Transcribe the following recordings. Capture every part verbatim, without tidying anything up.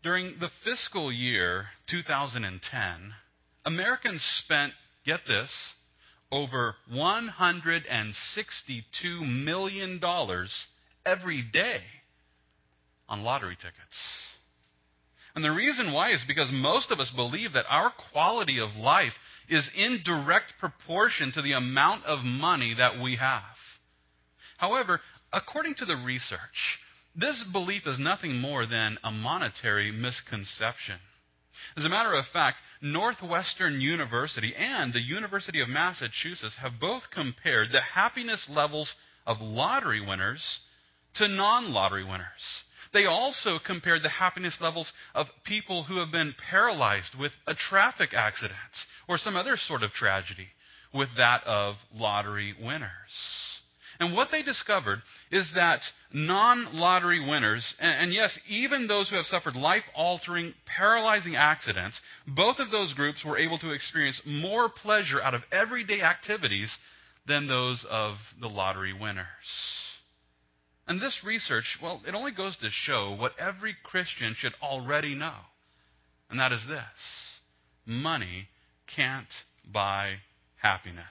During the fiscal year two thousand ten, Americans spent, get this, over one hundred sixty-two million dollars every day on lottery tickets. And the reason why is because most of us believe that our quality of life is in direct proportion to the amount of money that we have. However, according to the research, this belief is nothing more than a monetary misconception. As a matter of fact, Northwestern University and the University of Massachusetts have both compared the happiness levels of lottery winners to non-lottery winners. They also compared the happiness levels of people who have been paralyzed with a traffic accident or some other sort of tragedy with that of lottery winners. And what they discovered is that non-lottery winners, and yes, even those who have suffered life-altering, paralyzing accidents, both of those groups were able to experience more pleasure out of everyday activities than those of the lottery winners. And this research, well, it only goes to show what every Christian should already know. And that is this: money can't buy happiness.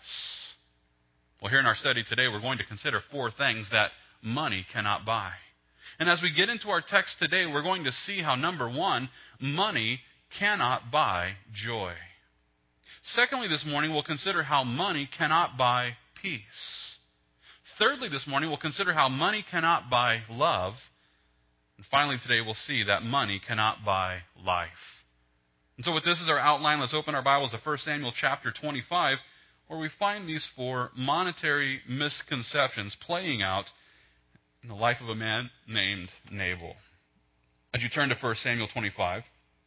Well, here in our study today, we're going to consider four things that money cannot buy. And as we get into our text today, we're going to see how, number one, money cannot buy joy. Secondly, this morning, we'll consider how money cannot buy peace. Thirdly, this morning, we'll consider how money cannot buy love. And finally, today, we'll see that money cannot buy life. And so with this as our outline, let's open our Bibles to First Samuel chapter twenty-five, where we find these four monetary misconceptions playing out in the life of a man named Nabal. As you turn to First Samuel twenty-five,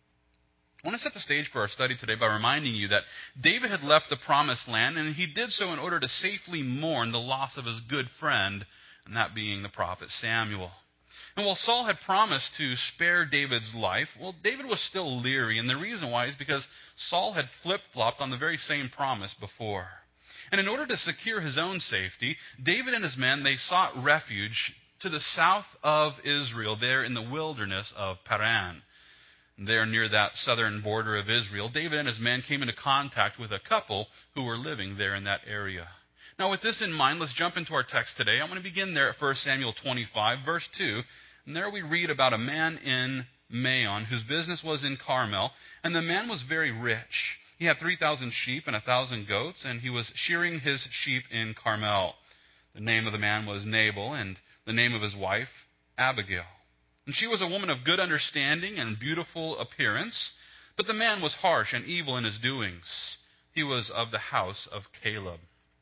I want to set the stage for our study today by reminding you that David had left the promised land, and he did so in order to safely mourn the loss of his good friend, and that being the prophet Samuel. And while Saul had promised to spare David's life, well, David was still leery, and the reason why is because Saul had flip-flopped on the very same promise before. And in order to secure his own safety, David and his men, they sought refuge to the south of Israel, there in the wilderness of Paran. There near that southern border of Israel, David and his men came into contact with a couple who were living there in that area. Now, with this in mind, let's jump into our text today. I'm going to begin there at First Samuel twenty-five, verse two. And there we read about a man in Maon whose business was in Carmel, and the man was very rich. He had three thousand sheep and one thousand goats, and he was shearing his sheep in Carmel. The name of the man was Nabal, and the name of his wife, Abigail. And she was a woman of good understanding and beautiful appearance, but the man was harsh and evil in his doings. He was of the house of Caleb.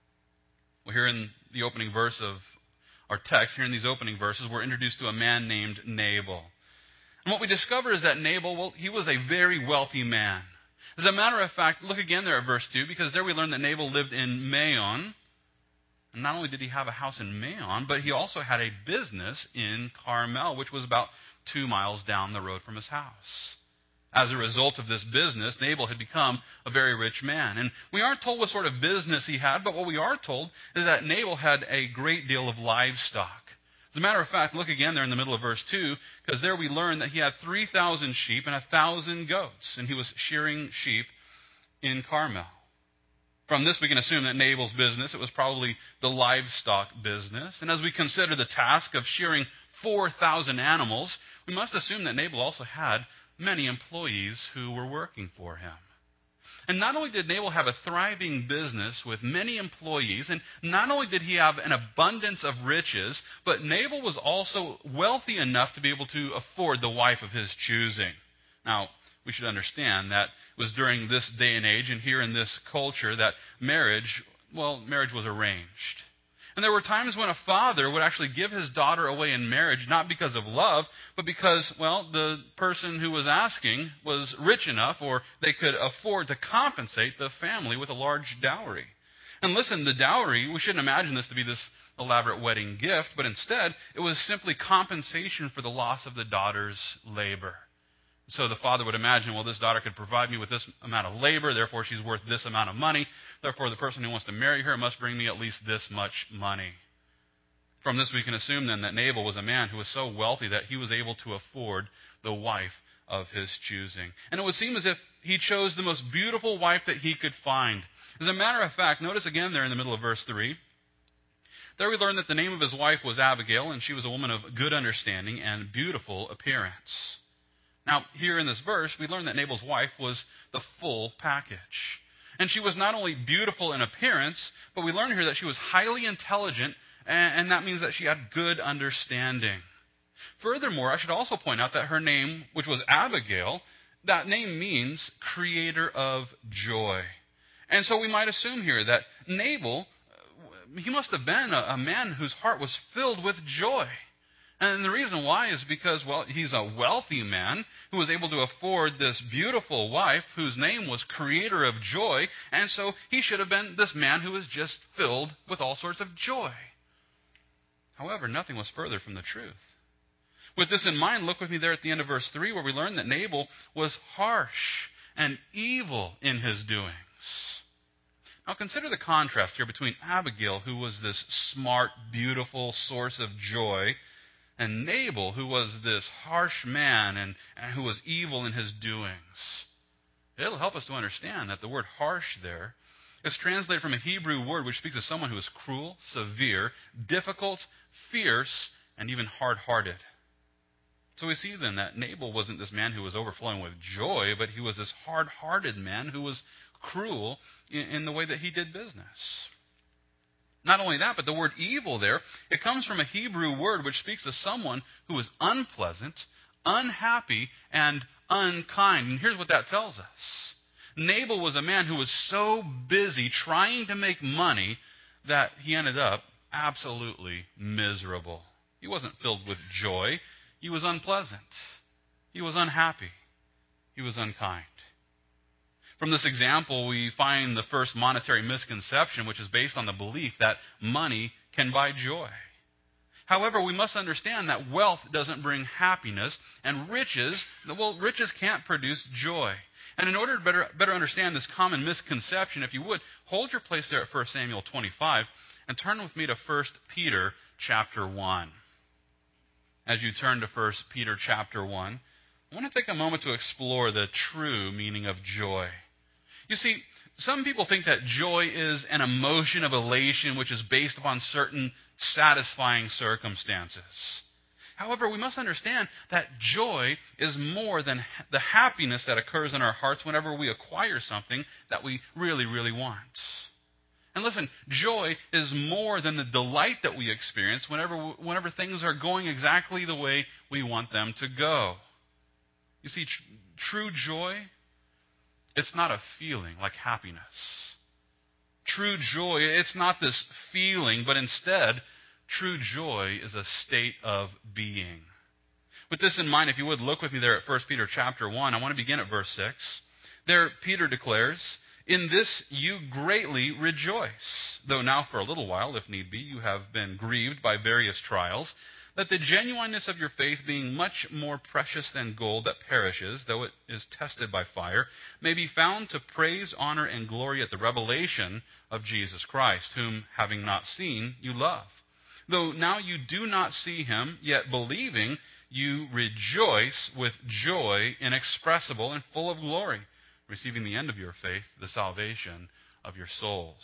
Well, here in the opening verse of our text, here in these opening verses, we're introduced to a man named Nabal. And what we discover is that Nabal, well, he was a very wealthy man. As a matter of fact, look again there at verse two, because there we learn that Nabal lived in Maon. And not only did he have a house in Maon, but he also had a business in Carmel, which was about two miles down the road from his house. As a result of this business, Nabal had become a very rich man. And we aren't told what sort of business he had, but what we are told is that Nabal had a great deal of livestock. As a matter of fact, look again there in the middle of verse two, because there we learn that he had three thousand sheep and one thousand goats, and he was shearing sheep in Carmel. From this, we can assume that Nabal's business, it was probably the livestock business. And as we consider the task of shearing four thousand animals, we must assume that Nabal also had many employees who were working for him. And not only did Nabal have a thriving business with many employees, and not only did he have an abundance of riches, but Nabal was also wealthy enough to be able to afford the wife of his choosing. Now, we should understand that it was during this day and age and here in this culture that marriage, well, marriage was arranged. And there were times when a father would actually give his daughter away in marriage, not because of love, but because, well, the person who was asking was rich enough, or they could afford to compensate the family with a large dowry. And listen, the dowry, we shouldn't imagine this to be this elaborate wedding gift, but instead it was simply compensation for the loss of the daughter's labor. So the father would imagine, well, this daughter could provide me with this amount of labor, therefore she's worth this amount of money. Therefore, the person who wants to marry her must bring me at least this much money. From this, we can assume then that Nabal was a man who was so wealthy that he was able to afford the wife of his choosing. And it would seem as if he chose the most beautiful wife that he could find. As a matter of fact, notice again there in the middle of verse three, there we learn that the name of his wife was Abigail, and she was a woman of good understanding and beautiful appearance. Now, here in this verse, we learn that Nabal's wife was the full package. And she was not only beautiful in appearance, but we learn here that she was highly intelligent, and that means that she had good understanding. Furthermore, I should also point out that her name, which was Abigail, that name means creator of joy. And so we might assume here that Nabal, he must have been a, a man whose heart was filled with joy. And the reason why is because, well, he's a wealthy man who was able to afford this beautiful wife whose name was creator of joy. And so he should have been this man who was just filled with all sorts of joy. However, nothing was further from the truth. With this in mind, look with me there at the end of verse three, where we learn that Nabal was harsh and evil in his doings. Now consider the contrast here between Abigail, who was this smart, beautiful source of joy, and Nabal, who was this harsh man and, and who was evil in his doings. It'll help us to understand that the word harsh there is translated from a Hebrew word which speaks of someone who is cruel, severe, difficult, fierce, and even hard-hearted. So we see then that Nabal wasn't this man who was overflowing with joy, but he was this hard-hearted man who was cruel in, in the way that he did business. Not only that, but the word evil there, it comes from a Hebrew word which speaks of someone who is unpleasant, unhappy, and unkind. And here's what that tells us. Nabal was a man who was so busy trying to make money that he ended up absolutely miserable. He wasn't filled with joy. He was unpleasant. He was unhappy. He was unkind. From this example, we find the first monetary misconception, which is based on the belief that money can buy joy. However, we must understand that wealth doesn't bring happiness, and riches, well, riches can't produce joy. And in order to better, better understand this common misconception, if you would, hold your place there at First Samuel twenty-five and turn with me to First Peter chapter one. As you turn to First Peter chapter one, I want to take a moment to explore the true meaning of joy. You see, some people think that joy is an emotion of elation which is based upon certain satisfying circumstances. However, we must understand that joy is more than the happiness that occurs in our hearts whenever we acquire something that we really, really want. And listen, joy is more than the delight that we experience whenever, whenever things are going exactly the way we want them to go. You see, tr- true joy, it's not a feeling like happiness. True joy, it's not this feeling, but instead, true joy is a state of being. With this in mind, if you would, look with me there at First Peter chapter one. I want to begin at verse six. There, Peter declares, "In this you greatly rejoice, though now for a little while, if need be, you have been grieved by various trials, that the genuineness of your faith, being much more precious than gold that perishes, though it is tested by fire, may be found to praise, honor, and glory at the revelation of Jesus Christ, whom, having not seen, you love. Though now you do not see him, yet believing, you rejoice with joy inexpressible and full of glory, receiving the end of your faith, the salvation of your souls."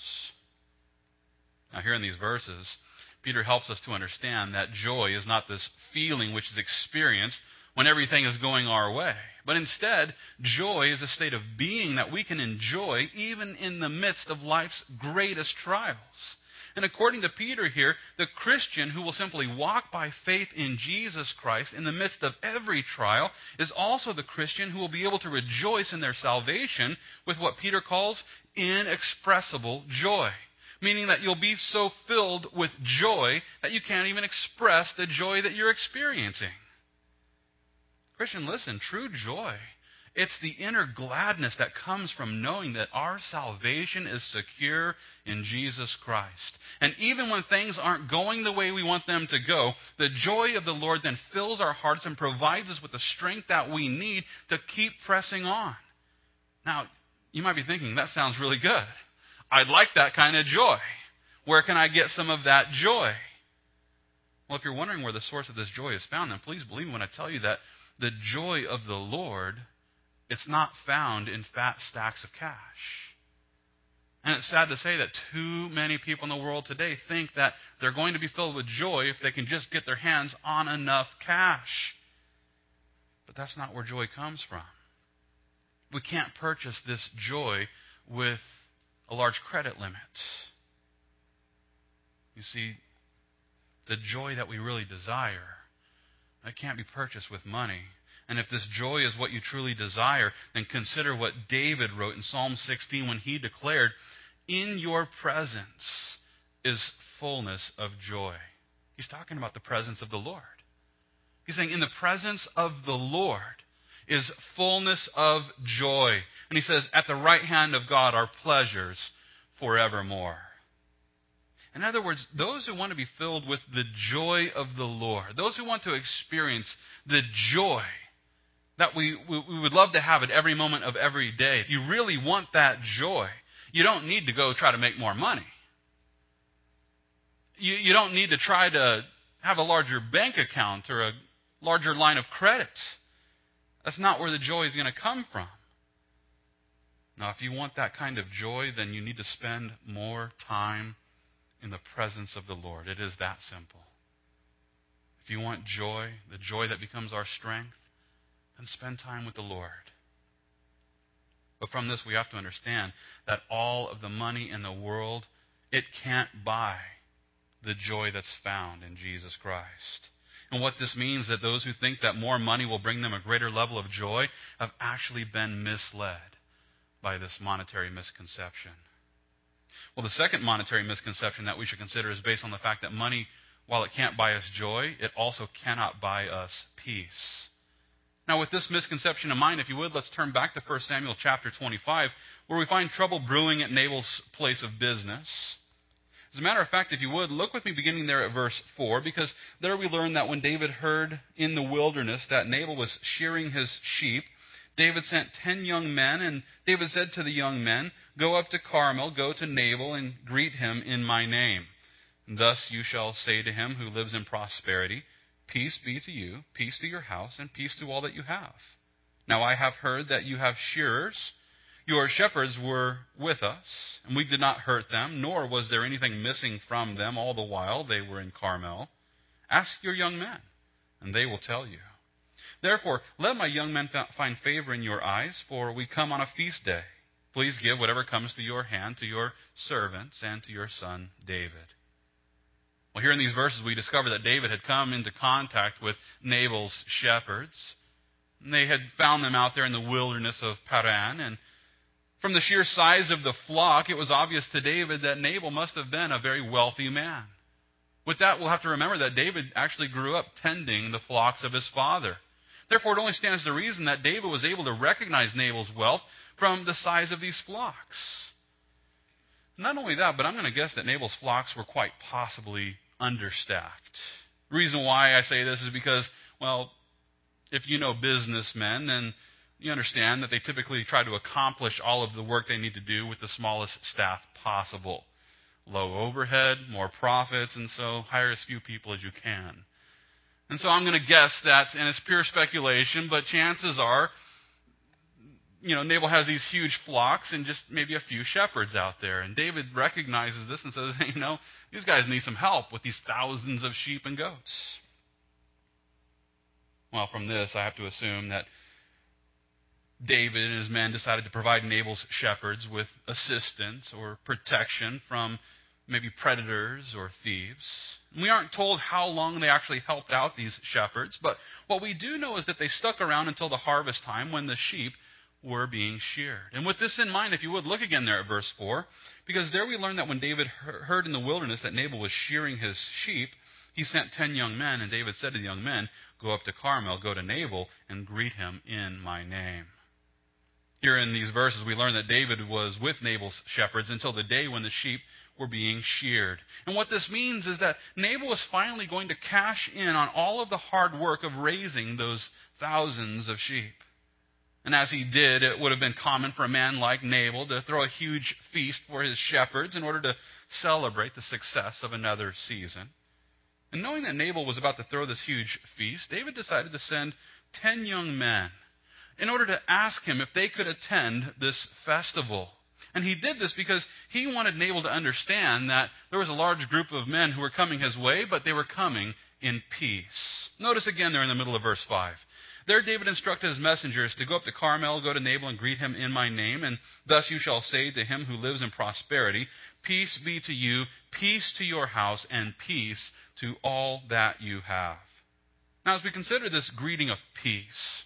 Now here in these verses, Peter helps us to understand that joy is not this feeling which is experienced when everything is going our way. But instead, joy is a state of being that we can enjoy even in the midst of life's greatest trials. And according to Peter here, the Christian who will simply walk by faith in Jesus Christ in the midst of every trial is also the Christian who will be able to rejoice in their salvation with what Peter calls inexpressible joy. Meaning that you'll be so filled with joy that you can't even express the joy that you're experiencing. Christian, listen, true joy, it's the inner gladness that comes from knowing that our salvation is secure in Jesus Christ. And even when things aren't going the way we want them to go, the joy of the Lord then fills our hearts and provides us with the strength that we need to keep pressing on. Now, you might be thinking, that sounds really good. I'd like that kind of joy. Where can I get some of that joy? Well, if you're wondering where the source of this joy is found, then please believe me when I tell you that the joy of the Lord, it's not found in fat stacks of cash. And it's sad to say that too many people in the world today think that they're going to be filled with joy if they can just get their hands on enough cash. But that's not where joy comes from. We can't purchase this joy with a large credit limit. You see, the joy that we really desire, that can't be purchased with money. And if this joy is what you truly desire, then consider what David wrote in Psalm sixteen when he declared, "In your presence is fullness of joy." He's talking about the presence of the Lord. He's saying, in the presence of the Lord is fullness of joy. And he says, at the right hand of God are pleasures forevermore. In other words, those who want to be filled with the joy of the Lord, those who want to experience the joy that we, we, we would love to have at every moment of every day, if you really want that joy, you don't need to go try to make more money. You, you don't need to try to have a larger bank account or a larger line of credit. That's not where the joy is going to come from. Now, if you want that kind of joy, then you need to spend more time in the presence of the Lord. It is that simple. If you want joy, the joy that becomes our strength, then spend time with the Lord. But from this, we have to understand that all of the money in the world, it can't buy the joy that's found in Jesus Christ. And what this means is that those who think that more money will bring them a greater level of joy have actually been misled by this monetary misconception. Well, the second monetary misconception that we should consider is based on the fact that money, while it can't buy us joy, it also cannot buy us peace. Now, with this misconception in mind, if you would, let's turn back to First Samuel chapter twenty-five, where we find trouble brewing at Nabal's place of business. As a matter of fact, if you would, look with me beginning there at verse four, because there we learn that when David heard in the wilderness that Nabal was shearing his sheep, David sent ten young men, and David said to the young men, "Go up to Carmel, go to Nabal, and greet him in my name. Thus you shall say to him who lives in prosperity, peace be to you, peace to your house, and peace to all that you have. Now I have heard that you have shearers. Your shepherds were with us, and we did not hurt them, nor was there anything missing from them all the while they were in Carmel. Ask your young men, and they will tell you. Therefore, let my young men find favor in your eyes, for we come on a feast day. Please give whatever comes to your hand to your servants and to your son David." Well, here in these verses, we discover that David had come into contact with Nabal's shepherds. They had found them out there in the wilderness of Paran, and from the sheer size of the flock, it was obvious to David that Nabal must have been a very wealthy man. With that, we'll have to remember that David actually grew up tending the flocks of his father. Therefore, it only stands to reason that David was able to recognize Nabal's wealth from the size of these flocks. Not only that, but I'm going to guess that Nabal's flocks were quite possibly understaffed. The reason why I say this is because, well, if you know businessmen, then you understand that they typically try to accomplish all of the work they need to do with the smallest staff possible. Low overhead, more profits, and so hire as few people as you can. And so I'm going to guess that, and it's pure speculation, but chances are, you know, Nabal has these huge flocks and just maybe a few shepherds out there. And David recognizes this and says, hey, you know, these guys need some help with these thousands of sheep and goats. Well, from this, I have to assume that David and his men decided to provide Nabal's shepherds with assistance or protection from maybe predators or thieves. We aren't told how long they actually helped out these shepherds, but what we do know is that they stuck around until the harvest time when the sheep were being sheared. And with this in mind, if you would, look again there at verse four, because there we learn that when David heard in the wilderness that Nabal was shearing his sheep, he sent ten young men, and David said to the young men, "Go up to Carmel, go to Nabal, and greet him in my name." Here in these verses, we learn that David was with Nabal's shepherds until the day when the sheep were being sheared. And what this means is that Nabal was finally going to cash in on all of the hard work of raising those thousands of sheep. And as he did, it would have been common for a man like Nabal to throw a huge feast for his shepherds in order to celebrate the success of another season. And knowing that Nabal was about to throw this huge feast, David decided to send ten young men in order to ask him if they could attend this festival. And he did this because he wanted Nabal to understand that there was a large group of men who were coming his way, but they were coming in peace. Notice again there in the middle of verse five. There David instructed his messengers to go up to Carmel, go to Nabal, and greet him in my name. And thus you shall say to him who lives in prosperity, peace be to you, peace to your house, and peace to all that you have. Now, as we consider this greeting of peace,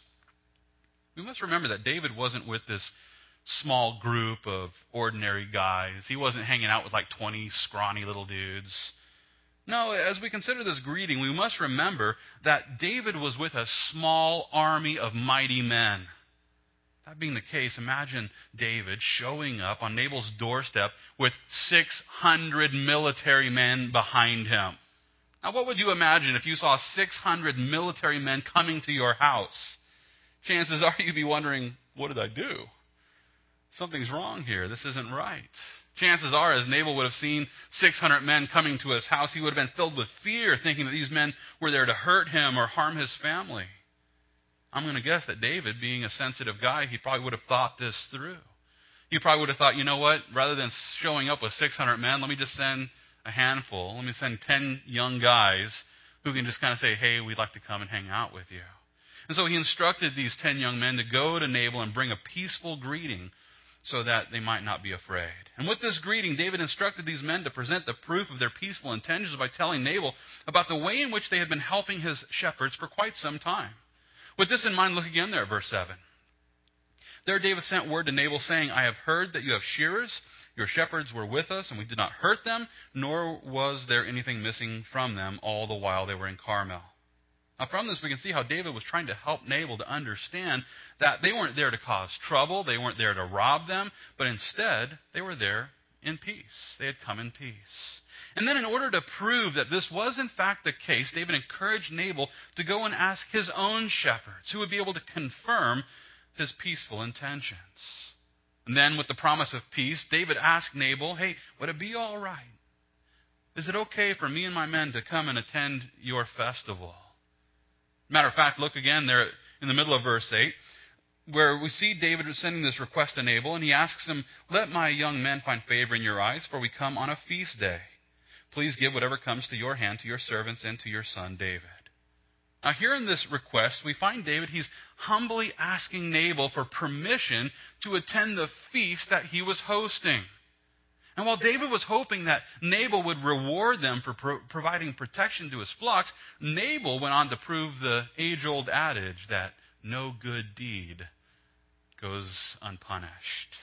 we must remember that David wasn't with this small group of ordinary guys. He wasn't hanging out with like twenty scrawny little dudes. No, as we consider this greeting, we must remember that David was with a small army of mighty men. That being the case, imagine David showing up on Nabal's doorstep with six hundred military men behind him. Now, what would you imagine if you saw six hundred military men coming to your house? Chances are you'd be wondering, what did I do? Something's wrong here. This isn't right. Chances are, as Nabal would have seen six hundred men coming to his house, he would have been filled with fear, thinking that these men were there to hurt him or harm his family. I'm going to guess that David, being a sensitive guy, he probably would have thought this through. He probably would have thought, you know what, rather than showing up with six hundred men, let me just send a handful. Let me send ten young guys who can just kind of say, hey, we'd like to come and hang out with you. And so he instructed these ten young men to go to Nabal and bring a peaceful greeting so that they might not be afraid. And with this greeting, David instructed these men to present the proof of their peaceful intentions by telling Nabal about the way in which they had been helping his shepherds for quite some time. With this in mind, look again there at verse seven. There David sent word to Nabal saying, I have heard that you have shearers. Your shepherds were with us, and we did not hurt them, nor was there anything missing from them all the while they were in Carmel. Now, from this, we can see how David was trying to help Nabal to understand that they weren't there to cause trouble. They weren't there to rob them, but instead, they were there in peace. They had come in peace. And then in order to prove that this was in fact the case, David encouraged Nabal to go and ask his own shepherds, who would be able to confirm his peaceful intentions. And then with the promise of peace, David asked Nabal, hey, would it be all right? Is it okay for me and my men to come and attend your festival? Matter of fact, look again there in the middle of verse eight, where we see David sending this request to Nabal, and he asks him, let my young men find favor in your eyes, for we come on a feast day. Please give whatever comes to your hand to your servants and to your son David. Now here in this request, we find David, he's humbly asking Nabal for permission to attend the feast that he was hosting. And while David was hoping that Nabal would reward them for pro- providing protection to his flocks, Nabal went on to prove the age-old adage that no good deed goes unpunished.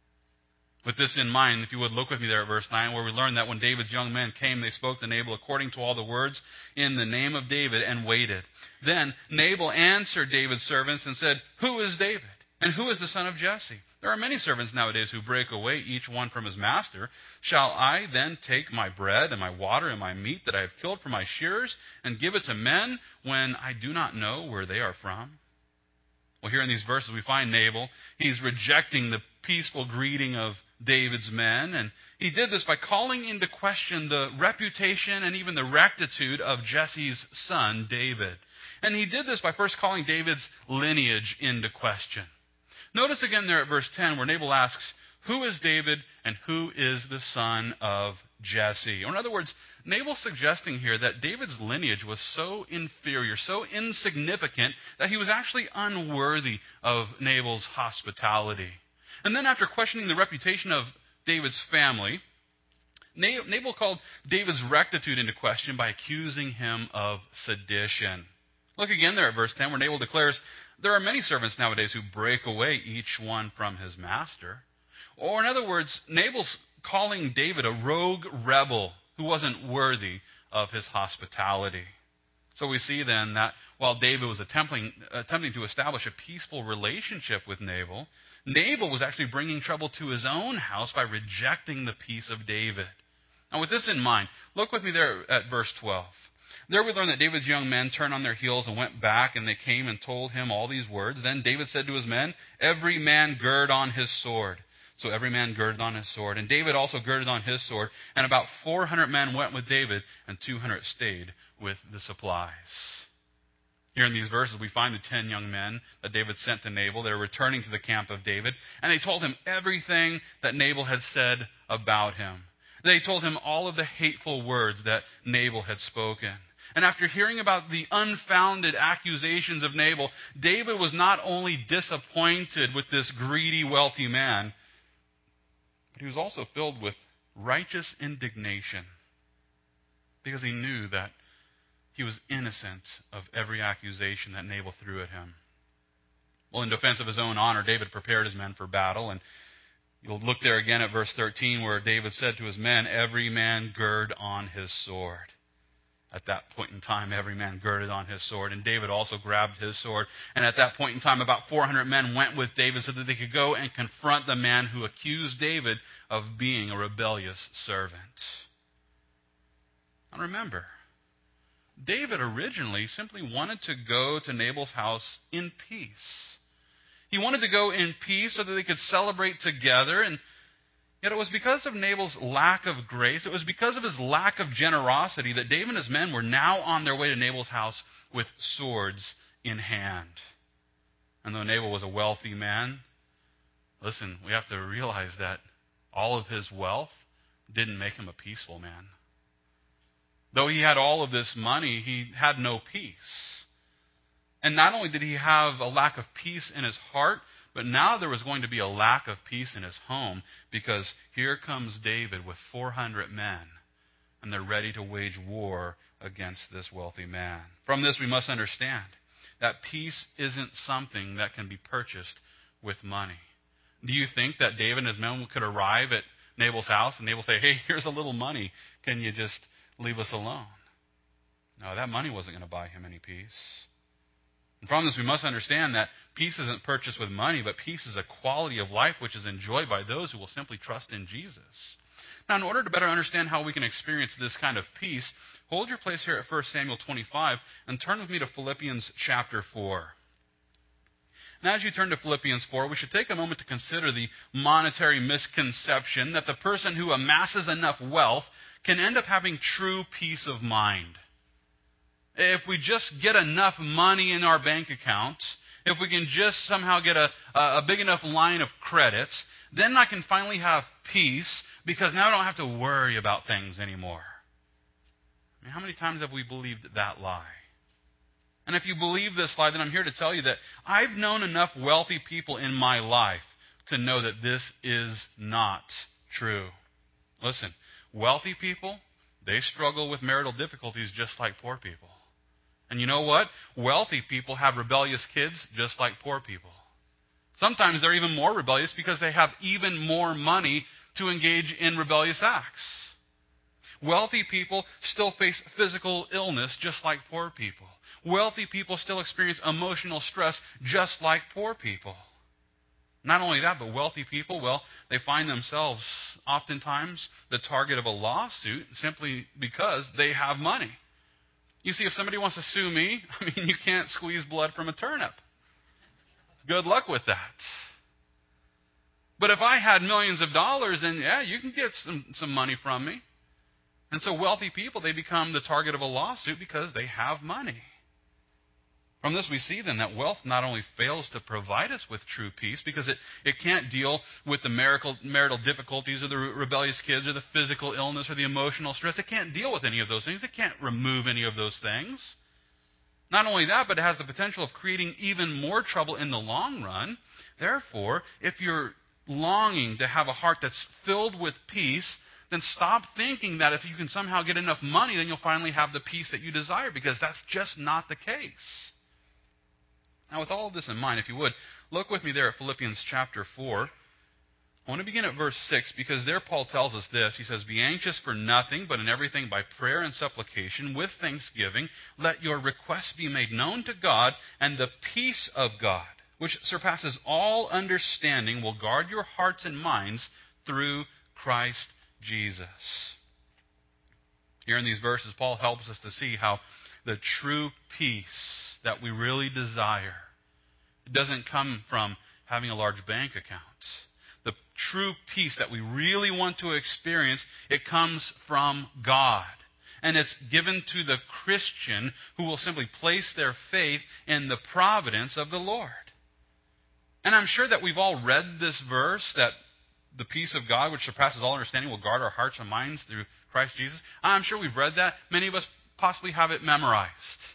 With this in mind, if you would look with me there at verse nine, where we learn that when David's young men came, they spoke to Nabal according to all the words in the name of David and waited. Then Nabal answered David's servants and said, who is David? And who is the son of Jesse? There are many servants nowadays who break away, each one from his master. Shall I then take my bread and my water and my meat that I have killed for my shearers and give it to men when I do not know where they are from? Well, here in these verses we find Nabal. He's rejecting the peaceful greeting of David's men, and he did this by calling into question the reputation and even the rectitude of Jesse's son, David. And he did this by first calling David's lineage into question. Notice again there at verse ten where Nabal asks, who is David and who is the son of Jesse? Or in other words, Nabal's suggesting here that David's lineage was so inferior, so insignificant, that he was actually unworthy of Nabal's hospitality. And then after questioning the reputation of David's family, Nabal called David's rectitude into question by accusing him of sedition. Look again there at verse ten where Nabal declares, there are many servants nowadays who break away, each one from his master. Or in other words, Nabal's calling David a rogue rebel who wasn't worthy of his hospitality. So we see then that while David was attempting, attempting to establish a peaceful relationship with Nabal, Nabal was actually bringing trouble to his own house by rejecting the peace of David. Now with this in mind, look with me there at verse twelve. There we learn that David's young men turned on their heels and went back, and they came and told him all these words. Then David said to his men, every man gird on his sword. So every man girded on his sword. And David also girded on his sword. And about four hundred men went with David, and two hundred stayed with the supplies. Here in these verses, we find the ten young men that David sent to Nabal. They're returning to the camp of David, and they told him everything that Nabal had said about him. They told him all of the hateful words that Nabal had spoken. And after hearing about the unfounded accusations of Nabal, David was not only disappointed with this greedy, wealthy man, but he was also filled with righteous indignation because he knew that he was innocent of every accusation that Nabal threw at him. Well, in defense of his own honor, David prepared his men for battle. And you'll look there again at verse thirteen where David said to his men, every man gird on his sword. At that point in time, every man girded on his sword. And David also grabbed his sword. And at that point in time, about four hundred men went with David so that they could go and confront the man who accused David of being a rebellious servant. And remember, David originally simply wanted to go to Nabal's house in peace. He wanted to go in peace so that they could celebrate together. And yet it was because of Nabal's lack of grace, it was because of his lack of generosity that David and his men were now on their way to Nabal's house with swords in hand. And though Nabal was a wealthy man, listen, we have to realize that all of his wealth didn't make him a peaceful man. Though he had all of this money, he had no peace. And not only did he have a lack of peace in his heart, but now there was going to be a lack of peace in his home because here comes David with four hundred men, and they're ready to wage war against this wealthy man. From this, we must understand that peace isn't something that can be purchased with money. Do you think that David and his men could arrive at Nabal's house and Nabal say, hey, here's a little money, can you just leave us alone? No, that money wasn't going to buy him any peace. And from this, we must understand that peace isn't purchased with money, but peace is a quality of life which is enjoyed by those who will simply trust in Jesus. Now, in order to better understand how we can experience this kind of peace, hold your place here at First Samuel twenty-five and turn with me to Philippians chapter four. Now, as you turn to Philippians four, we should take a moment to consider the monetary misconception that the person who amasses enough wealth can end up having true peace of mind. If we just get enough money in our bank account, if we can just somehow get a, a big enough line of credits, then I can finally have peace because now I don't have to worry about things anymore. I mean, how many times have we believed that lie? And if you believe this lie, then I'm here to tell you that I've known enough wealthy people in my life to know that this is not true. Listen, wealthy people, they struggle with marital difficulties just like poor people. And you know what? Wealthy people have rebellious kids just like poor people. Sometimes they're even more rebellious because they have even more money to engage in rebellious acts. Wealthy people still face physical illness just like poor people. Wealthy people still experience emotional stress just like poor people. Not only that, but wealthy people, well, they find themselves oftentimes the target of a lawsuit simply because they have money. You see, if somebody wants to sue me, I mean, you can't squeeze blood from a turnip. Good luck with that. But if I had millions of dollars, then yeah, you can get some, some money from me. And so wealthy people, they become the target of a lawsuit because they have money. From this we see then that wealth not only fails to provide us with true peace because it, it can't deal with the marital, marital difficulties or the rebellious kids or the physical illness or the emotional stress. It can't deal with any of those things. It can't remove any of those things. Not only that, but it has the potential of creating even more trouble in the long run. Therefore, if you're longing to have a heart that's filled with peace, then stop thinking that if you can somehow get enough money, then you'll finally have the peace that you desire, because that's just not the case. Now, with all of this in mind, if you would, look with me there at Philippians chapter four. I want to begin at verse six, because there Paul tells us this. He says, "Be anxious for nothing, but in everything by prayer and supplication, with thanksgiving, let your requests be made known to God, and the peace of God, which surpasses all understanding, will guard your hearts and minds through Christ Jesus." Here in these verses, Paul helps us to see how the true peace that we really desire, it doesn't come from having a large bank account. the true peace that we really want to experience, it comes from God. And it's given to the Christian who will simply place their faith in the providence of the Lord. And I'm sure that we've all read this verse, that the peace of God, which surpasses all understanding, will guard our hearts and minds through Christ Jesus. I'm sure we've read that. Many of us possibly have it memorized.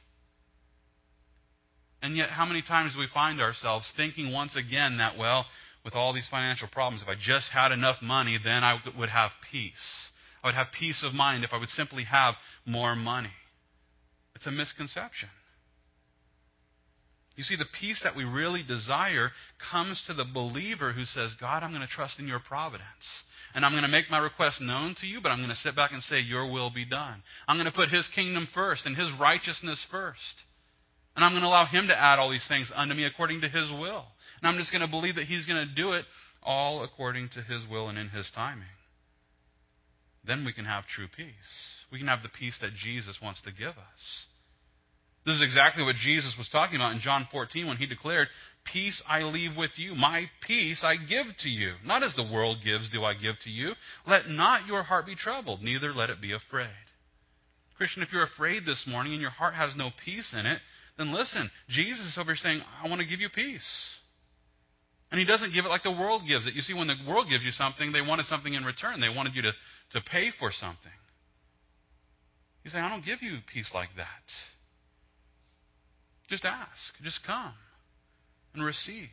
And yet, how many times do we find ourselves thinking once again that, well, with all these financial problems, if I just had enough money, then I would have peace. I would have peace of mind if I would simply have more money. It's a misconception. You see, the peace that we really desire comes to the believer who says, God, I'm going to trust in your providence. And I'm going to make my request known to you, but I'm going to sit back and say, your will be done. I'm going to put his kingdom first and his righteousness first. And I'm going to allow him to add all these things unto me according to his will. And I'm just going to believe that he's going to do it all according to his will and in his timing. Then we can have true peace. We can have the peace that Jesus wants to give us. This is exactly what Jesus was talking about in John fourteen when he declared, peace I leave with you, my peace I give to you. Not as the world gives do I give to you. Let not your heart be troubled, neither let it be afraid. Christian, if you're afraid this morning and your heart has no peace in it, then listen, Jesus is over here saying, I want to give you peace. And he doesn't give it like the world gives it. You see, when the world gives you something, they wanted something in return. They wanted you to, to pay for something. He's saying, I don't give you peace like that. Just ask. Just come and receive.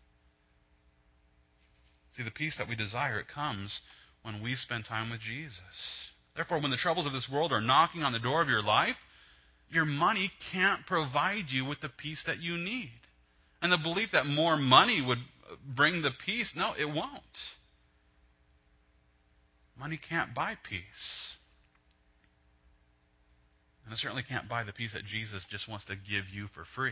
See, the peace that we desire, it comes when we spend time with Jesus. Therefore, when the troubles of this world are knocking on the door of your life, your money can't provide you with the peace that you need. And the belief that more money would bring the peace, no, it won't. Money can't buy peace. And it certainly can't buy the peace that Jesus just wants to give you for free.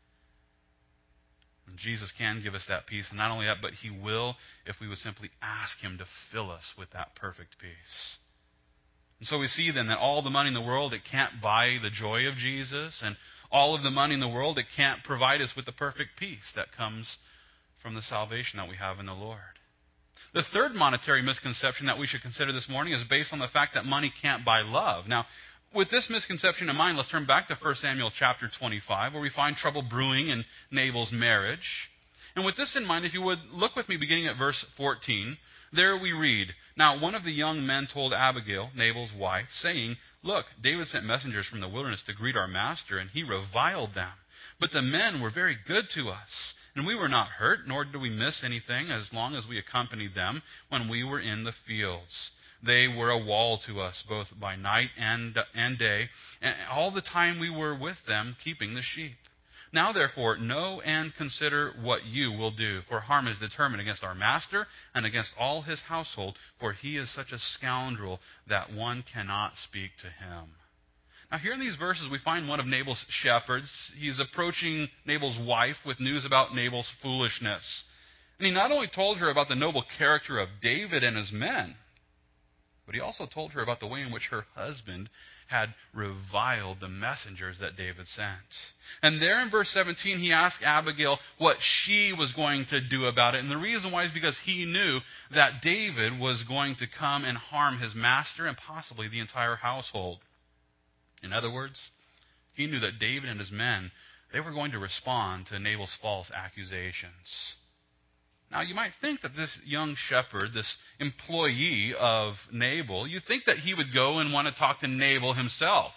And Jesus can give us that peace, and not only that, but he will if we would simply ask him to fill us with that perfect peace. And so we see then that all the money in the world, it can't buy the joy of Jesus, and all of the money in the world, it can't provide us with the perfect peace that comes from the salvation that we have in the Lord. The third monetary misconception that we should consider this morning is based on the fact that money can't buy love. Now, with this misconception in mind, let's turn back to First Samuel chapter twenty-five, where we find trouble brewing in Nabal's marriage. And with this in mind, if you would, look with me beginning at verse fourteen. There we read, Now one of the young men told Abigail, Nabal's wife, saying, Look, David sent messengers from the wilderness to greet our master, and he reviled them. But the men were very good to us, and we were not hurt, nor did we miss anything as long as we accompanied them when we were in the fields. They were a wall to us, both by night and, and day, and all the time we were with them, keeping the sheep. Now, therefore, know and consider what you will do, for harm is determined against our master and against all his household, for he is such a scoundrel that one cannot speak to him. Now, here in these verses, we find one of Nabal's shepherds. He's approaching Nabal's wife with news about Nabal's foolishness. And he not only told her about the noble character of David and his men, but he also told her about the way in which her husband had reviled the messengers that David sent. And there in verse seventeen, he asked Abigail what she was going to do about it. And the reason why is because he knew that David was going to come and harm his master and possibly the entire household. In other words, he knew that David and his men, they were going to respond to Nabal's false accusations. Now, you might think that this young shepherd, this employee of Nabal, you'd think that he would go and want to talk to Nabal himself.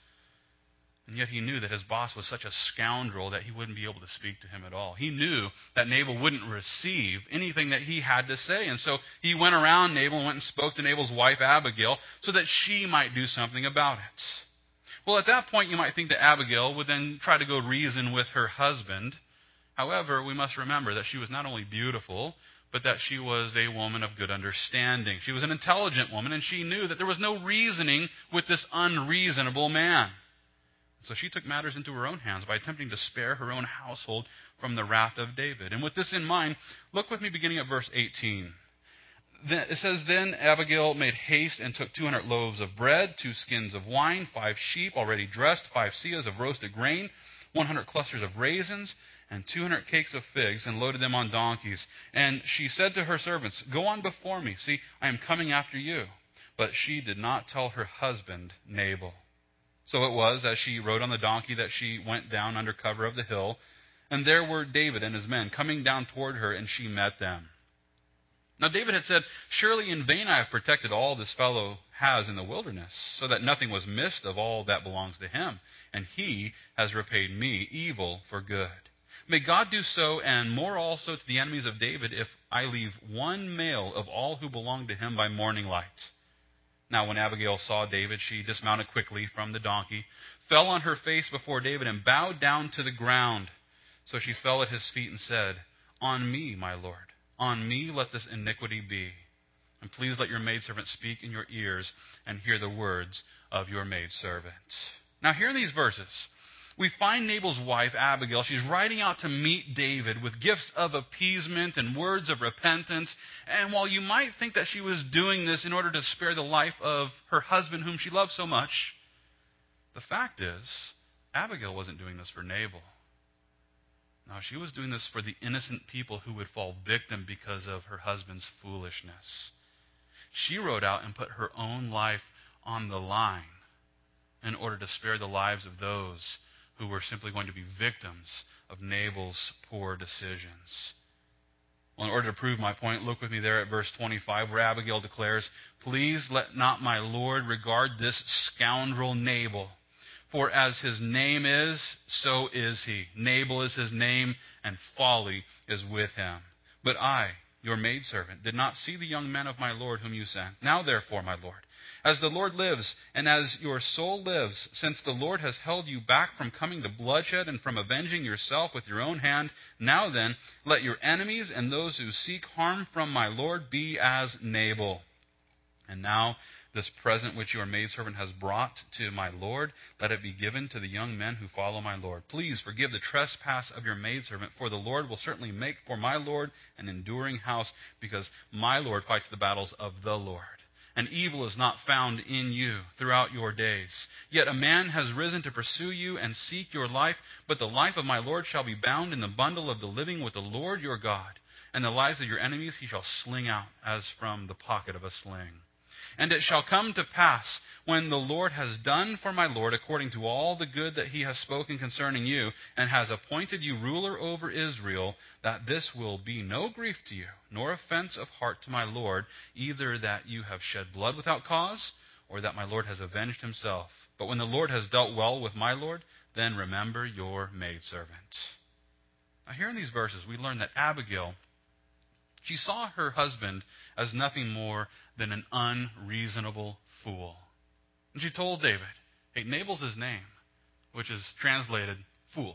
And yet he knew that his boss was such a scoundrel that he wouldn't be able to speak to him at all. He knew that Nabal wouldn't receive anything that he had to say. And so he went around Nabal and went and spoke to Nabal's wife, Abigail, so that she might do something about it. Well, at that point, you might think that Abigail would then try to go reason with her husband. However, we must remember that she was not only beautiful, but that she was a woman of good understanding. She was an intelligent woman, and she knew that there was no reasoning with this unreasonable man. So she took matters into her own hands by attempting to spare her own household from the wrath of David. And with this in mind, look with me beginning at verse eighteen. Then, it says, Then Abigail made haste and took two hundred loaves of bread, two skins of wine, five sheep already dressed, five seahs of roasted grain, one hundred clusters of raisins, and two hundred cakes of figs, and loaded them on donkeys. And she said to her servants, "Go on before me. See, I am coming after you." But she did not tell her husband, Nabal. So it was, as she rode on the donkey, that she went down under cover of the hill. And there were David and his men coming down toward her, and she met them. Now David had said, "Surely in vain I have protected all this fellow has in the wilderness, so that nothing was missed of all that belongs to him. And he has repaid me evil for good. May God do so, and more also to the enemies of David, if I leave one male of all who belong to him by morning light." Now when Abigail saw David, she dismounted quickly from the donkey, fell on her face before David, and bowed down to the ground. So she fell at his feet and said, "On me, my lord, on me let this iniquity be. And please let your maidservant speak in your ears and hear the words of your maidservant." Now here in these verses, we find Nabal's wife, Abigail. She's riding out to meet David with gifts of appeasement and words of repentance. And while you might think that she was doing this in order to spare the life of her husband, whom she loved so much, the fact is, Abigail wasn't doing this for Nabal. No, she was doing this for the innocent people who would fall victim because of her husband's foolishness. She rode out and put her own life on the line in order to spare the lives of those who were simply going to be victims of Nabal's poor decisions. Well, in order to prove my point, look with me there at verse twenty-five, where Abigail declares, "Please let not my lord regard this scoundrel Nabal. For as his name is, so is he. Nabal is his name, and folly is with him. But I, your maidservant, did not see the young men of my lord whom you sent. Now therefore, my lord, as the Lord lives, and as your soul lives, since the Lord has held you back from coming to bloodshed and from avenging yourself with your own hand, now then, let your enemies and those who seek harm from my lord be as Nabal. And now this present which your maidservant has brought to my lord, let it be given to the young men who follow my lord. Please forgive the trespass of your maidservant, for the Lord will certainly make for my lord an enduring house, because my lord fights the battles of the Lord. And evil is not found in you throughout your days. Yet a man has risen to pursue you and seek your life, but the life of my lord shall be bound in the bundle of the living with the Lord your God. And the lives of your enemies he shall sling out as from the pocket of a sling. And it shall come to pass, when the Lord has done for my lord according to all the good that he has spoken concerning you, and has appointed you ruler over Israel, that this will be no grief to you, nor offense of heart to my lord, either that you have shed blood without cause, or that my lord has avenged himself. But when the Lord has dealt well with my lord, then remember your maidservant." Now here in these verses, we learn that Abigail, she saw her husband as nothing more than an unreasonable fool. And she told David, "Hey, Nabal's his name," which is translated fool.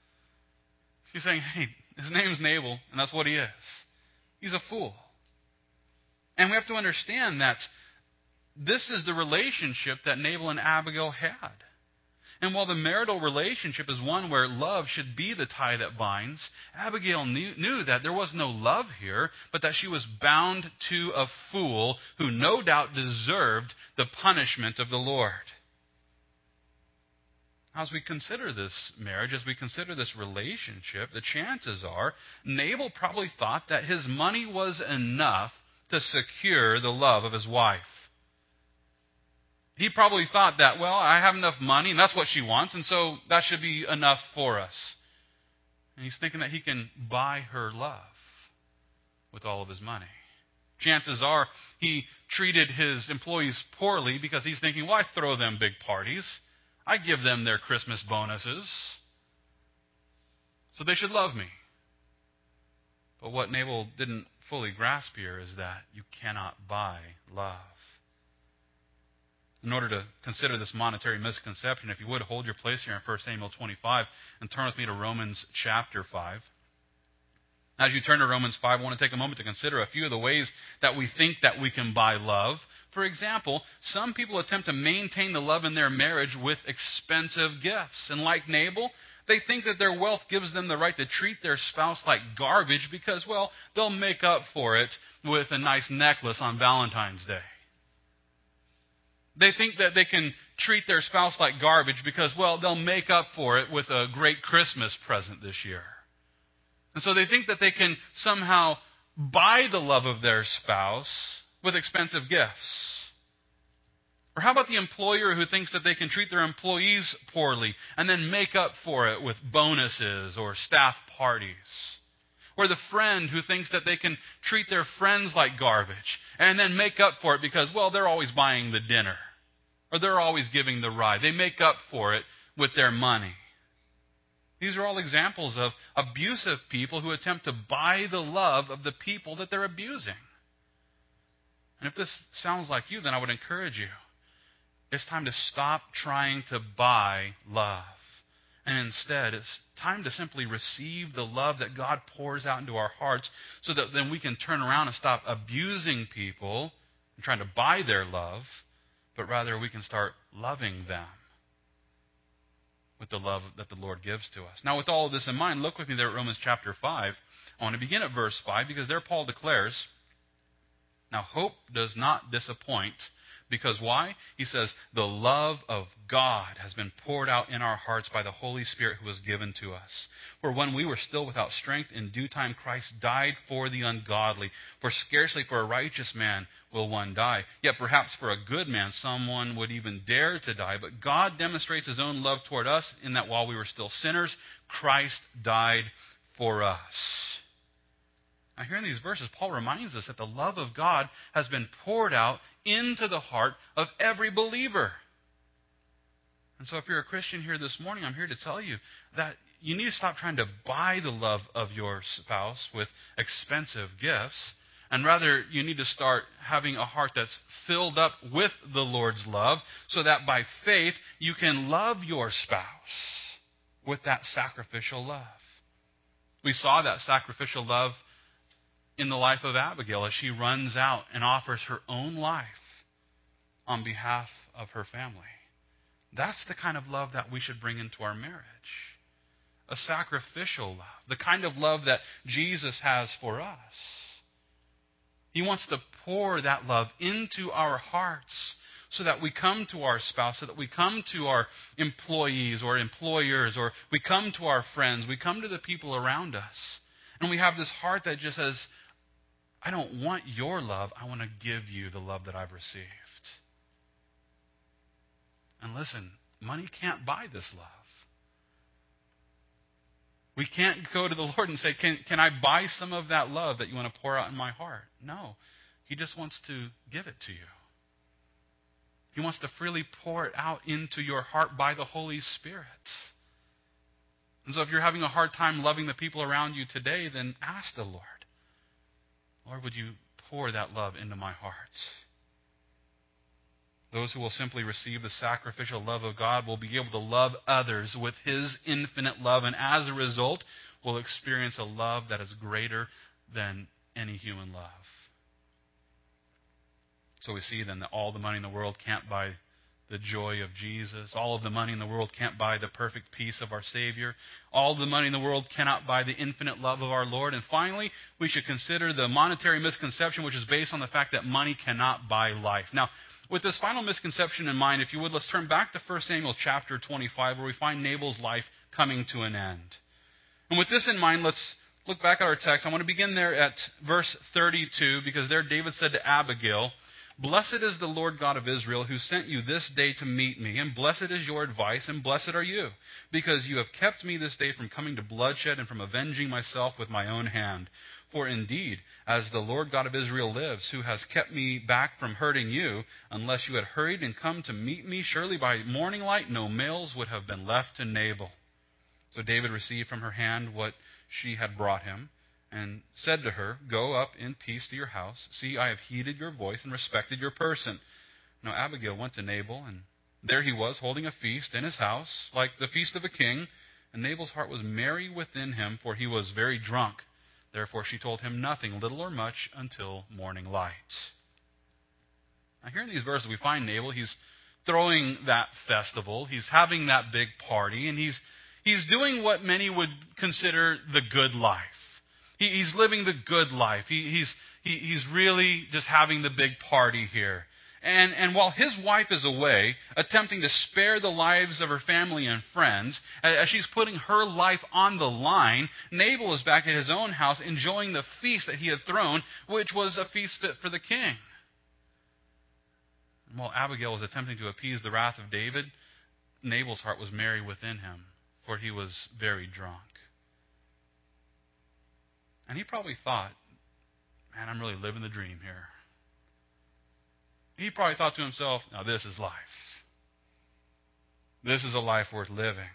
She's saying, hey, his name's Nabal, and that's what he is. He's a fool. And we have to understand that this is the relationship that Nabal and Abigail had. And while the marital relationship is one where love should be the tie that binds, Abigail knew, knew that there was no love here, but that she was bound to a fool who no doubt deserved the punishment of the Lord. As we consider this marriage, as we consider this relationship, the chances are Nabal probably thought that his money was enough to secure the love of his wife. He probably thought that, well, I have enough money, and that's what she wants, and so that should be enough for us. And he's thinking that he can buy her love with all of his money. Chances are he treated his employees poorly because he's thinking, well, I throw them big parties. I give them their Christmas bonuses, so they should love me. But what Nabal didn't fully grasp here is that you cannot buy love. In order to consider this monetary misconception, if you would, hold your place here in First Samuel twenty-five and turn with me to Romans chapter five. As you turn to Romans five, I want to take a moment to consider a few of the ways that we think that we can buy love. For example, some people attempt to maintain the love in their marriage with expensive gifts. And like Nabal, they think that their wealth gives them the right to treat their spouse like garbage because, well, they'll make up for it with a nice necklace on Valentine's Day. They think that they can treat their spouse like garbage because, well, they'll make up for it with a great Christmas present this year. And so they think that they can somehow buy the love of their spouse with expensive gifts. Or how about the employer who thinks that they can treat their employees poorly and then make up for it with bonuses or staff parties? Or the friend who thinks that they can treat their friends like garbage and then make up for it because, well, they're always buying the dinner or they're always giving the ride. They make up for it with their money. These are all examples of abusive people who attempt to buy the love of the people that they're abusing. And if this sounds like you, then I would encourage you. It's time to stop trying to buy love. And instead, it's time to simply receive the love that God pours out into our hearts so that then we can turn around and stop abusing people and trying to buy their love, but rather we can start loving them with the love that the Lord gives to us. Now, with all of this in mind, look with me there at Romans chapter five. I want to begin at verse five because there Paul declares, now hope does not disappoint. Because why? He says, the love of God has been poured out in our hearts by the Holy Spirit who was given to us. For when we were still without strength, in due time Christ died for the ungodly. For scarcely for a righteous man will one die. Yet perhaps for a good man someone would even dare to die. But God demonstrates his own love toward us in that while we were still sinners, Christ died for us. Now, here in these verses, Paul reminds us that the love of God has been poured out into the heart of every believer. And so if you're a Christian here this morning, I'm here to tell you that you need to stop trying to buy the love of your spouse with expensive gifts, and rather you need to start having a heart that's filled up with the Lord's love so that by faith you can love your spouse with that sacrificial love. We saw that sacrificial love in the life of Abigail as she runs out and offers her own life on behalf of her family. That's the kind of love that we should bring into our marriage. A sacrificial love. The kind of love that Jesus has for us. He wants to pour that love into our hearts so that we come to our spouse, so that we come to our employees or employers, or we come to our friends, we come to the people around us. And we have this heart that just says, I don't want your love. I want to give you the love that I've received. And listen, money can't buy this love. We can't go to the Lord and say, can, can I buy some of that love that you want to pour out in my heart? No. He just wants to give it to you. He wants to freely pour it out into your heart by the Holy Spirit. And so if you're having a hard time loving the people around you today, then ask the Lord. Lord, would you pour that love into my heart? Those who will simply receive the sacrificial love of God will be able to love others with His infinite love, and as a result, will experience a love that is greater than any human love. So we see then that all the money in the world can't buy the joy of Jesus. All of the money in the world can't buy the perfect peace of our Savior. All of the money in the world cannot buy the infinite love of our Lord. And finally, we should consider the monetary misconception, which is based on the fact that money cannot buy life. Now, with this final misconception in mind, if you would, let's turn back to First Samuel chapter twenty-five, where we find Nabal's life coming to an end. And with this in mind, let's look back at our text. I want to begin there at verse thirty-two, because there David said to Abigail, "Blessed is the Lord God of Israel, who sent you this day to meet me, and blessed is your advice, and blessed are you, because you have kept me this day from coming to bloodshed and from avenging myself with my own hand. For indeed, as the Lord God of Israel lives, who has kept me back from hurting you, unless you had hurried and come to meet me, surely by morning light no males would have been left to Nabal." So David received from her hand what she had brought him, and said to her, "Go up in peace to your house. See, I have heeded your voice and respected your person." Now Abigail went to Nabal, and there he was, holding a feast in his house, like the feast of a king. And Nabal's heart was merry within him, for he was very drunk. Therefore she told him nothing, little or much, until morning light. Now here in these verses we find Nabal. He's throwing that festival. He's having that big party, and he's he's doing what many would consider the good life. He, he's living the good life. He, he's he, he's really just having the big party here. And, and while his wife is away, attempting to spare the lives of her family and friends, as she's putting her life on the line, Nabal is back at his own house enjoying the feast that he had thrown, which was a feast fit for the king. And while Abigail was attempting to appease the wrath of David, Nabal's heart was merry within him, for he was very drunk. And he probably thought, man, I'm really living the dream here. He probably thought to himself, now this is life. This is a life worth living.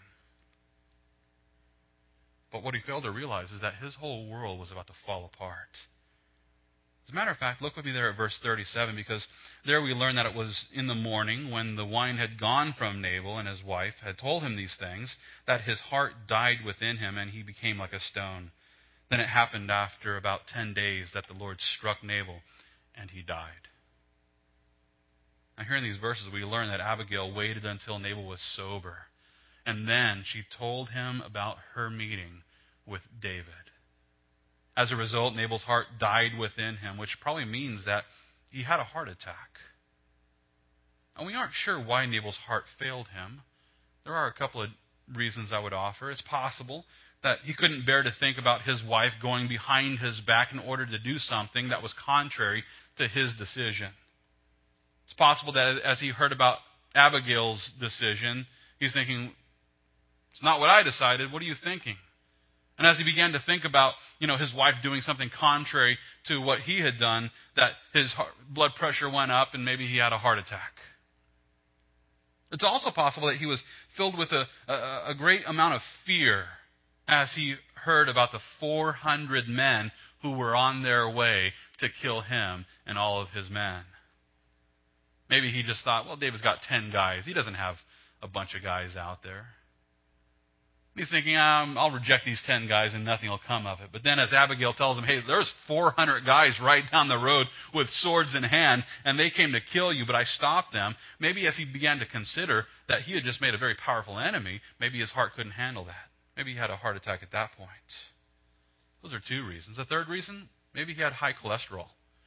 But what he failed to realize is that his whole world was about to fall apart. As a matter of fact, look with me there at verse thirty-seven, because there we learn that it was in the morning when the wine had gone from Nabal and his wife had told him these things, that his heart died within him and he became like a stone. Then it happened after about ten days that the Lord struck Nabal and he died. Now, here in these verses, we learn that Abigail waited until Nabal was sober, and then she told him about her meeting with David. As a result, Nabal's heart died within him, which probably means that he had a heart attack. And we aren't sure why Nabal's heart failed him. There are a couple of reasons I would offer. It's possible that he couldn't bear to think about his wife going behind his back in order to do something that was contrary to his decision. It's possible that as he heard about Abigail's decision, he's thinking, it's not what I decided. What are you thinking? And as he began to think about, you know, his wife doing something contrary to what he had done, that his heart, blood pressure went up and maybe he had a heart attack. It's also possible that he was filled with a, a, a great amount of fear as he heard about the four hundred men who were on their way to kill him and all of his men. Maybe he just thought, well, David's got ten guys. He doesn't have a bunch of guys out there. He's thinking, um, I'll reject these ten guys and nothing will come of it. But then as Abigail tells him, hey, there's four hundred guys right down the road with swords in hand, and they came to kill you, but I stopped them. Maybe as he began to consider that he had just made a very powerful enemy, maybe his heart couldn't handle that. Maybe he had a heart attack at that point. Those are two reasons. The third reason, maybe he had high cholesterol.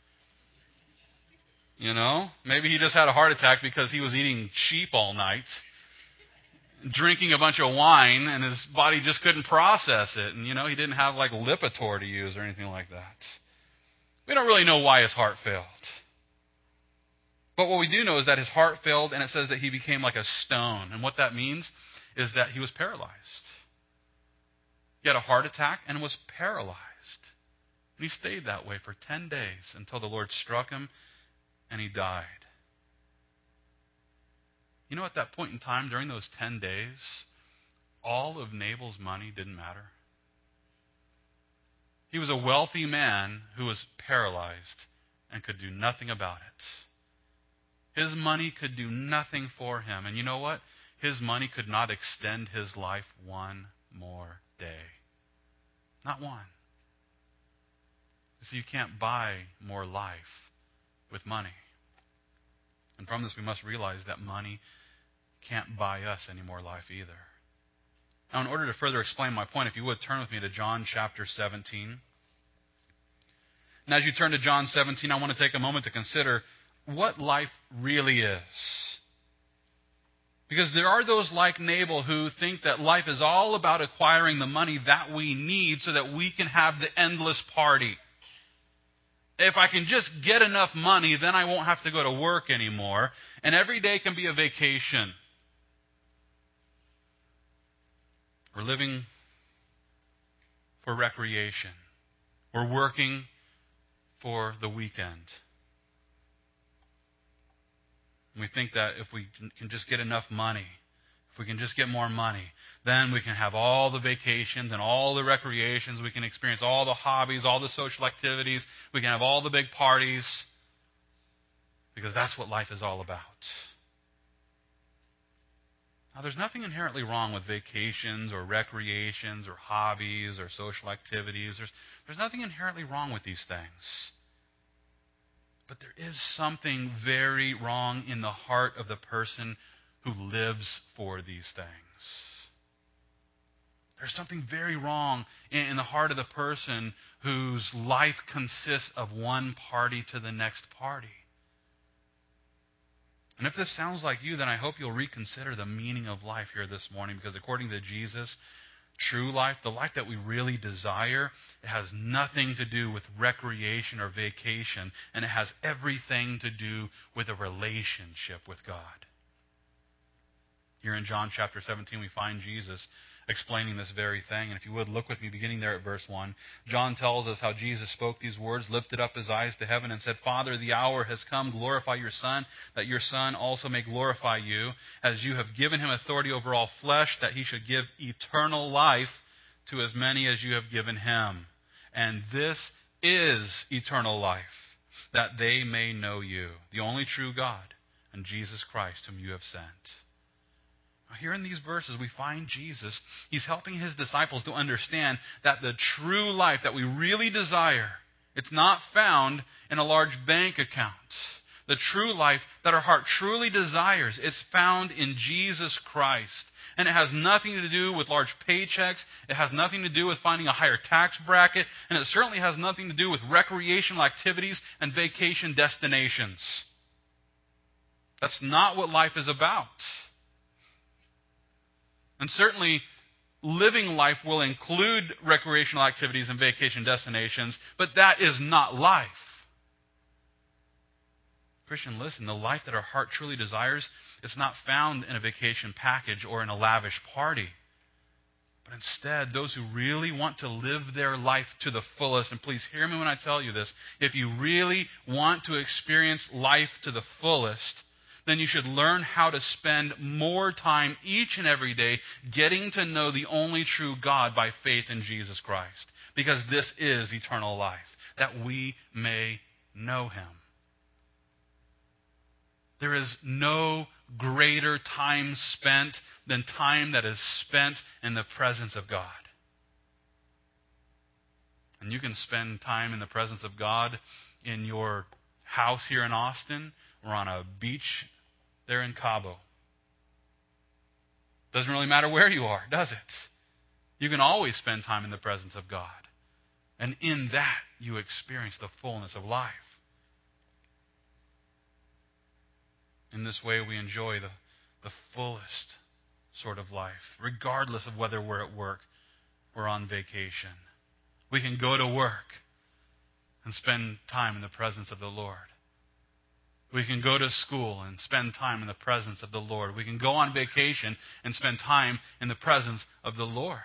You know, maybe he just had a heart attack because he was eating sheep all night, drinking a bunch of wine, and his body just couldn't process it. And, you know, he didn't have like Lipitor to use or anything like that. We don't really know why his heart failed. But what we do know is that his heart failed, and it says that he became like a stone. And what that means is that he was paralyzed. He had a heart attack and was paralyzed. And he stayed that way for ten days until the Lord struck him and he died. You know, at that point in time, during those ten days, all of Nabal's money didn't matter. He was a wealthy man who was paralyzed and could do nothing about it. His money could do nothing for him. And you know what? His money could not extend his life one more day. Not one. So you can't buy more life with money. And from this we must realize that money can't buy us any more life either. Now, in order to further explain my point, if you would turn with me to John chapter seventeen. And as you turn to John seventeen, I want to take a moment to consider what life really is. Because there are those like Nabal who think that life is all about acquiring the money that we need so that we can have the endless party. If I can just get enough money, then I won't have to go to work anymore, and every day can be a vacation. We're living for recreation. We're working for the weekend. And we think that if we can just get enough money, if we can just get more money, then we can have all the vacations and all the recreations. We can experience all the hobbies, all the social activities. We can have all the big parties. Because that's what life is all about. Now, there's nothing inherently wrong with vacations or recreations or hobbies or social activities. There's, there's nothing inherently wrong with these things. But there is something very wrong in the heart of the person who lives for these things. There's something very wrong in the heart of the person whose life consists of one party to the next party. And if this sounds like you, then I hope you'll reconsider the meaning of life here this morning, because according to Jesus, true life, the life that we really desire, it has nothing to do with recreation or vacation, and it has everything to do with a relationship with God. Here in John chapter seventeen, we find Jesus explaining this very thing. And if you would, look with me beginning there at verse one. John tells us how Jesus spoke these words, lifted up his eyes to heaven and said, Father, the hour has come. Glorify your Son, that your Son also may glorify you, as you have given him authority over all flesh, that he should give eternal life to as many as you have given him. And this is eternal life, that they may know you, the only true God, and Jesus Christ, whom you have sent. Here in these verses, we find Jesus. He's helping his disciples to understand that the true life that we really desire, it's not found in a large bank account. The true life that our heart truly desires is found in Jesus Christ. And it has nothing to do with large paychecks. It has nothing to do with finding a higher tax bracket. And it certainly has nothing to do with recreational activities and vacation destinations. That's not what life is about. And certainly, living life will include recreational activities and vacation destinations, but that is not life. Christian, listen, the life that our heart truly desires is not found in a vacation package or in a lavish party. But instead, those who really want to live their life to the fullest, and please hear me when I tell you this, if you really want to experience life to the fullest, then you should learn how to spend more time each and every day getting to know the only true God by faith in Jesus Christ. Because this is eternal life, that we may know him. There is no greater time spent than time that is spent in the presence of God. And you can spend time in the presence of God in your house here in Austin or on a beach there in Cabo. Doesn't really matter where you are, does it? You can always spend time in the presence of God. And in that, you experience the fullness of life. In this way, we enjoy the, the fullest sort of life, regardless of whether we're at work or on vacation. We can go to work and spend time in the presence of the Lord. We can go to school and spend time in the presence of the Lord. We can go on vacation and spend time in the presence of the Lord.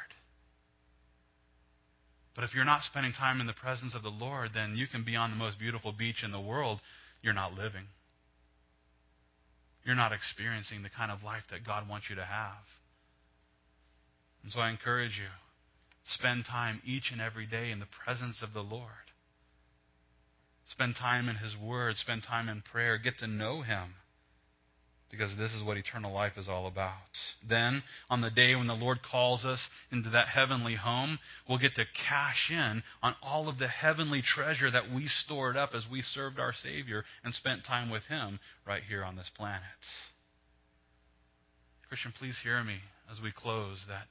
But if you're not spending time in the presence of the Lord, then you can be on the most beautiful beach in the world. You're not living. You're not experiencing the kind of life that God wants you to have. And so I encourage you, spend time each and every day in the presence of the Lord. Spend time in his word. Spend time in prayer. Get to know him. Because this is what eternal life is all about. Then, on the day when the Lord calls us into that heavenly home, we'll get to cash in on all of the heavenly treasure that we stored up as we served our Savior and spent time with him right here on this planet. Christian, please hear me as we close that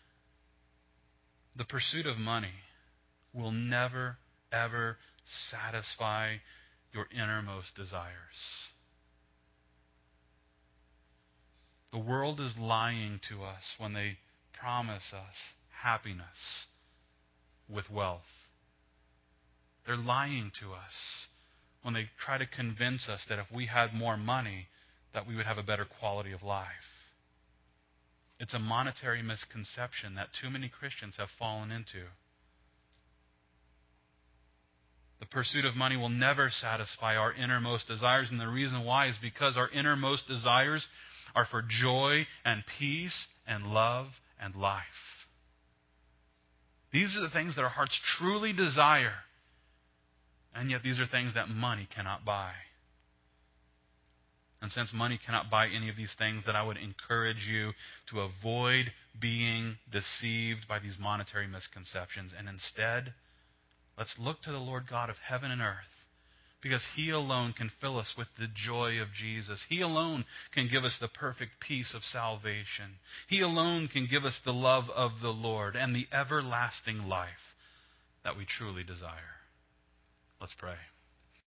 the pursuit of money will never, ever satisfy your innermost desires. The world is lying to us when they promise us happiness with wealth. They're lying to us when they try to convince us that if we had more money, that we would have a better quality of life. It's a monetary misconception that too many Christians have fallen into. The pursuit of money will never satisfy our innermost desires, and the reason why is because our innermost desires are for joy and peace and love and life. These are the things that our hearts truly desire, and yet these are things that money cannot buy. And since money cannot buy any of these things, then I would encourage you to avoid being deceived by these monetary misconceptions, and instead, let's look to the Lord God of heaven and earth, because he alone can fill us with the joy of Jesus. He alone can give us the perfect peace of salvation. He alone can give us the love of the Lord and the everlasting life that we truly desire. Let's pray.